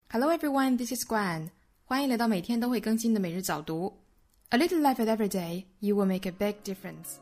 Hello everyone, this is Guan. 欢迎来到每天都会更新的每日早读。A little effort every day, you will make a big difference.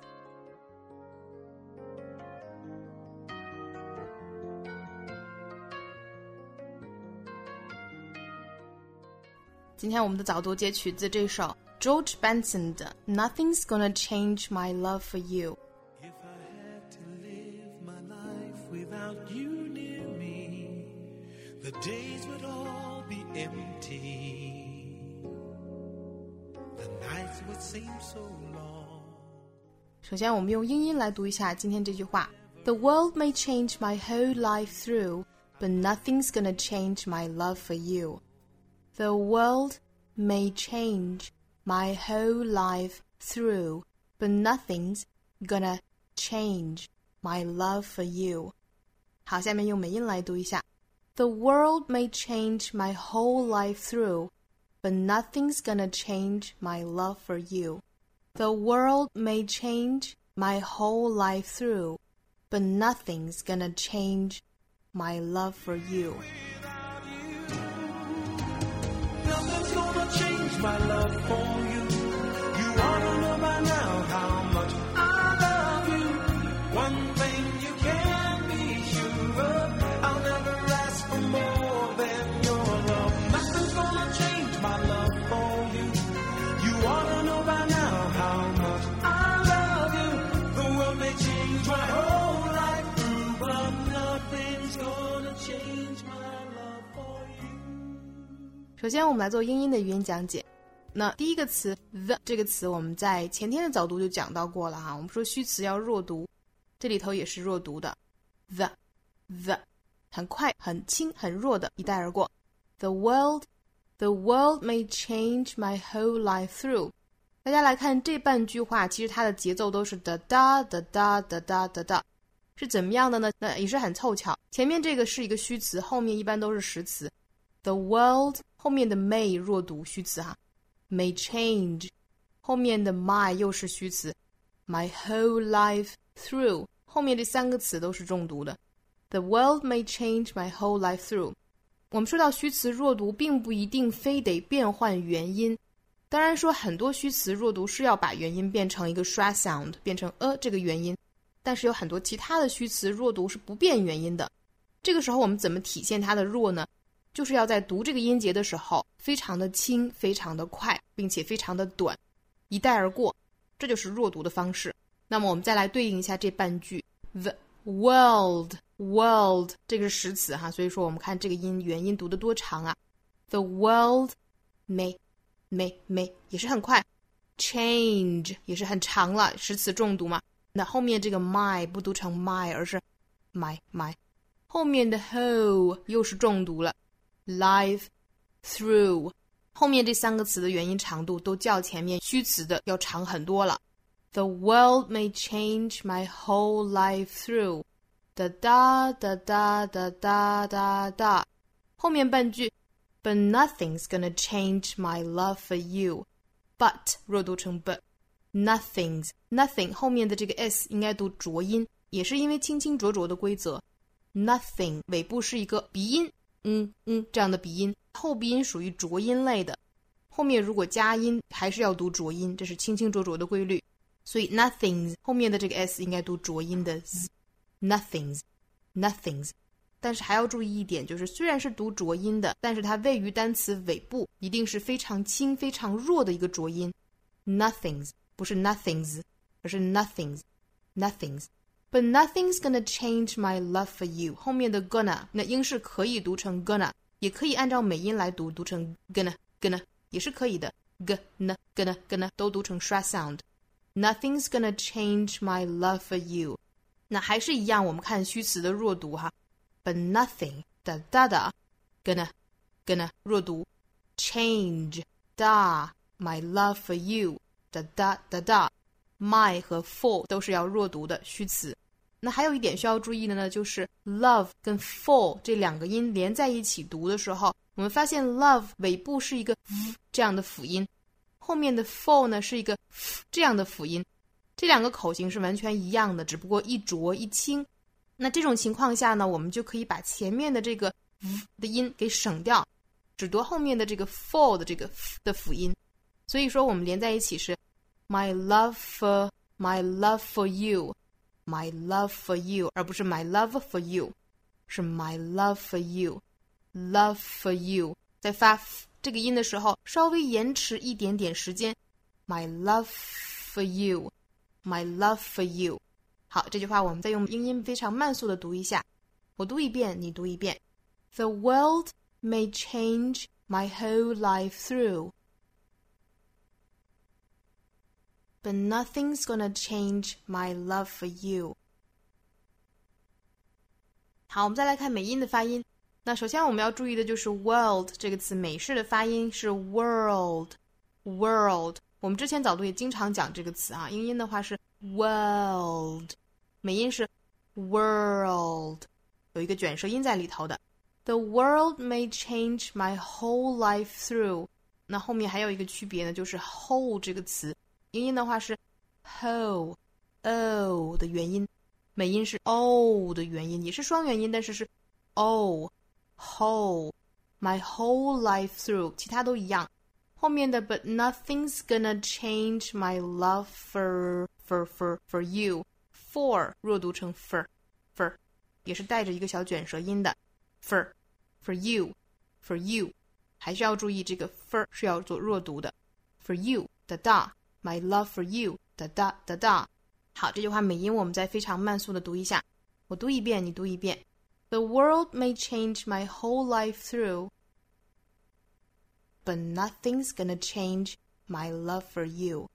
今天我们的早读节取自这首 George Benson 的 Nothing's Gonna Change My Love for You。If I had to live my life without you near me, the days would all be empty. The nights would seem so long. 首先我们用英音来读一下今天这句话 The world may change my whole life through, but nothing's gonna change my love for you.The world may change my whole life through, but nothing's gonna change my love for you. 好，下面用美音来读一下 The world may change my whole life through, but nothing's gonna change my love for you. The world may change my whole life through, but nothing's gonna change my love for you.Nothing's gonna change my love for you. You ought to know by now how much I love you. One thing you can be sure of, I'll never ask for more than your love. Nothing's gonna change my love for you. You ought to know by now how much I love you. The world may change my whole life through, but nothing's gonna change my love for you.首先我们来做英音的语音讲解。那第一个词 the 这个词我们在前天的早读就讲到过了哈，我们说虚词要弱读，这里头也是弱读的 the 很快很轻很弱的一带而过 The world may change my whole life through。 大家来看这半句话，其实它的节奏都是da da da da da da da da， 是怎么样的呢？那也是很凑巧，前面这个是一个虚词，后面一般都是实词。The world 后面的 may 弱读虚词哈 may change 后面的 my 又是虚词 my whole life through 后面这三个词都是重读的 The world may change my whole life through。 我们说到虚词弱读并不一定非得变换元音，当然说很多虚词弱读是要把元音变成一个 schwa sound 变成这个元音，但是有很多其他的虚词弱读是不变元音的。这个时候我们怎么体现它的弱呢？就是要在读这个音节的时候非常的轻非常的快并且非常的短，一带而过，这就是弱读的方式。那么我们再来对应一下这半句 The world 这个是实词哈，所以说我们看这个音元音读得多长啊 The world may 也是很快 Change 也是很长了，实词重读嘛。那后面这个 my 不读成 my 而是 my 后面的 whole 又是重读了Life through 后面这三个词的元音长度都较前面虚词的要长很多了 The world may change my whole life through da da da da da da da da 后面半句 But nothing's gonna change my love for you But 弱读成 but Nothing 后面的这个 s 应该读浊音，也是因为清清浊浊的规则 Nothing 尾部是一个鼻音这样的鼻音，后鼻音属于浊音类的，后面如果加音还是要读浊音，这是清清浊浊的规律，所以 nothings 后面的这个 s 应该读浊音的 z nothings 但是还要注意一点，就是虽然是读浊音的，但是它位于单词尾部一定是非常轻非常弱的一个浊音 nothings 不是 nothings 而是 nothings But nothing's gonna change my love for you 后面的 gonna 那英式可以读成 gonna 也可以按照美音来读成 gonna 也是可以的 gonna 都读成 schwa sound Nothing's gonna change my love for you 那还是一样我们看虚词的弱读哈 But nothing da gonna 弱读 Change da my love for you da my 和 for 都是要弱读的虚词。那还有一点需要注意的呢，就是 love 跟 for 这两个音连在一起读的时候，我们发现 love 尾部是一个 这样的辅音，后面的 for 呢是一个这样的辅音，这两个口型是完全一样的，只不过一浊一轻。那这种情况下呢，我们就可以把前面的这个的音给省掉， 只读后面的这个 for 的这个 f 的辅音，所以说我们连在一起是 my love for you， my love for you， 而不是 my love for you， 是 my love for you， love for you， 在发 f 这个音的时候稍微延迟一点点时间， my love for you， my love for you。 好，这句话我们再用英音非常慢速的读一下，我读一遍你读一遍。 The world may change my whole life through, but nothing's gonna change my love for you。 好，我们再来看美音的发音。那首先我们要注意的就是 world 这个词，美式的发音是 world， world。 我们之前早读也经常讲这个词啊，英音的话是 world， 美音是 world， 有一个卷舌音在里头的。 The world may change my whole life through， 那后面还有一个区别呢，就是 whole 这个词，英音的话是 whole o 的元音，美音是 o 的元音，也是双元音，但是是 o whole my whole life through， 其他都一样。后面的 but nothing's gonna change my love for you， for 弱读成 for 也是带着一个小卷舌音的 for you 还是要注意这个 for 是要做弱读的 for you 的da my love for you 的da。好，这句话美音我们再非常慢速的读一下，我读一遍你读一遍。 The world may change my whole life through, but nothing's gonna change my love for you。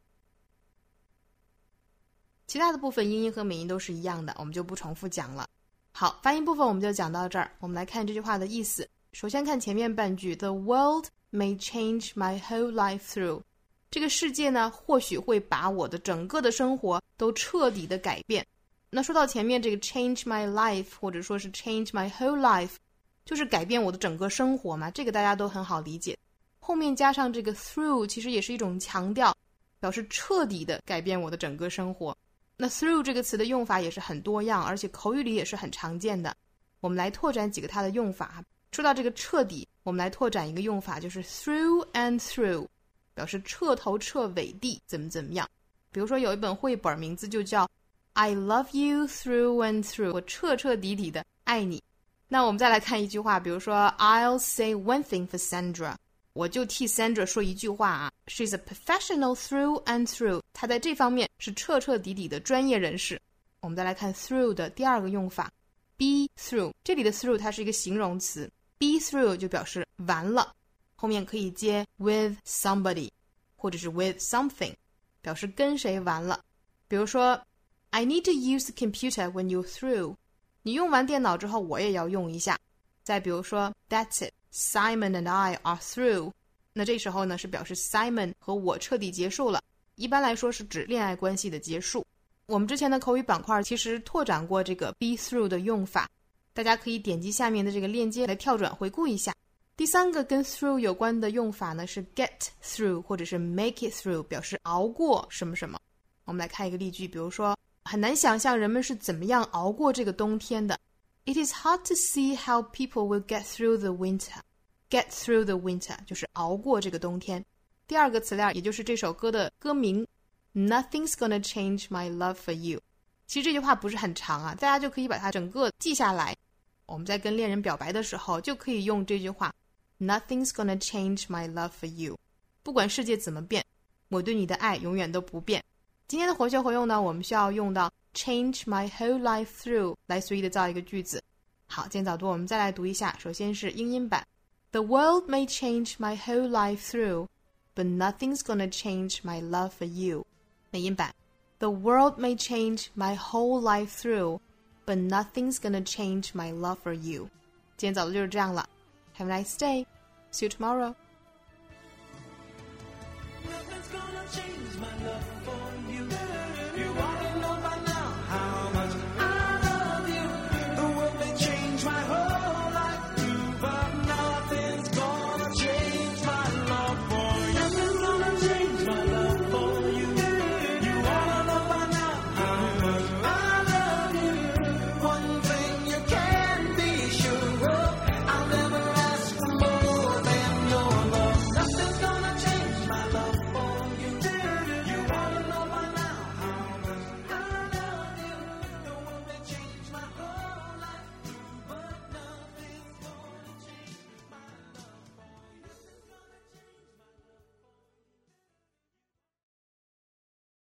其他的部分英音和美音都是一样的，我们就不重复讲了。好，发音部分我们就讲到这儿，我们来看这句话的意思。首先看前面半句 The world may change my whole life through， 这个世界呢或许会把我的整个的生活都彻底的改变。那说到前面这个 change my life 或者说是 change my whole life， 就是改变我的整个生活嘛，这个大家都很好理解。后面加上这个 through 其实也是一种强调，表示彻底的改变我的整个生活。那 through 这个词的用法也是很多样，而且口语里也是很常见的。我们来拓展几个它的用法。说到这个彻底，我们来拓展一个用法，就是 through and through， 表示彻头彻尾地怎么样。比如说有一本绘本名字就叫 I love you through and through， 我彻彻底底的爱你。那我们再来看一句话，比如说 I'll say one thing for Sandra， 我就替 Sandra 说一句话啊 She's a professional through and through， 她在这方面是彻彻底底的专业人士。我们再来看 through 的第二个用法 be through， 这里的 through 它是一个形容词， be through 就表示完了，后面可以接 with somebody 或者是 with something， 表示跟谁完了。比如说 I need to use the computer when you're through， 你用完电脑之后我也要用一下。再比如说 That's it Simon and I are through， 那这时候呢是表示 Simon 和我彻底结束了，一般来说是指恋爱关系的结束。我们之前的口语板块其实拓展过这个 be through 的用法，大家可以点击下面的这个链接来跳转回顾一下。第三个跟 through 有关的用法呢是 get through 或者是 make it through， 表示熬过什么什么。我们来看一个例句，比如说很难想象人们是怎么样熬过这个冬天的。It is hard to see how people will get through the winter. Get through the winter 就是熬过这个冬天。第二个词链也就是这首歌的歌名 Nothing's gonna change my love for you。 其实这句话不是很长啊，大家就可以把它整个记下来。我们在跟恋人表白的时候就可以用这句话 Nothing's gonna change my love for you。 不管世界怎么变，我对你的爱永远都不变。今天的活学活用呢，我们需要用到 change my whole life through 来随意的造一个句子。好，今天早读我们再来读一下，首先是英音版 The world may change my whole life through, but nothing's gonna change my love for you。 美音版 The world may change my whole life through, but nothing's gonna change my love for you。 今天早读就是这样了， Have a nice day. See you tomorrow. Nothing's gonna change my love for you. You are